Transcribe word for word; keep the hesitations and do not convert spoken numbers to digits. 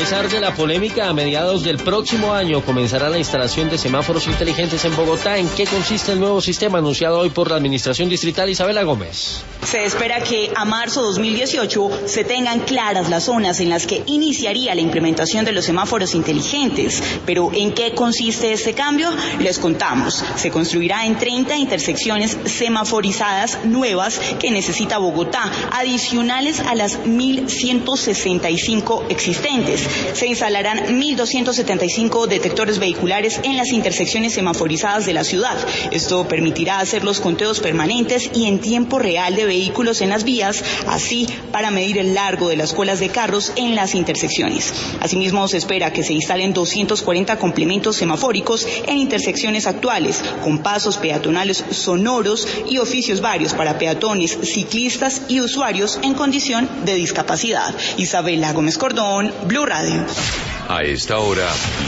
A pesar de la polémica, a mediados del próximo año comenzará la instalación de semáforos inteligentes en Bogotá. ¿En qué consiste el nuevo sistema anunciado hoy por la Administración Distrital? Isabela Gómez. Se espera que a marzo dos mil dieciocho se tengan claras las zonas en las que iniciaría la implementación de los semáforos inteligentes. Pero ¿en qué consiste este cambio? Les contamos. Se construirá en treinta intersecciones semaforizadas nuevas que necesita Bogotá, adicionales a las mil ciento sesenta y cinco existentes. Se instalarán mil doscientos setenta y cinco detectores vehiculares en las intersecciones semaforizadas de la ciudad. Esto permitirá hacer los conteos permanentes y en tiempo real de vehículos en las vías, así para medir el largo de las colas de carros en las intersecciones. Asimismo, se espera que se instalen doscientos cuarenta complementos semafóricos en intersecciones actuales, con pasos peatonales sonoros y oficios varios para peatones, ciclistas y usuarios en condición de discapacidad. Isabela Gómez Cordón, Blue Radio. A esta hora...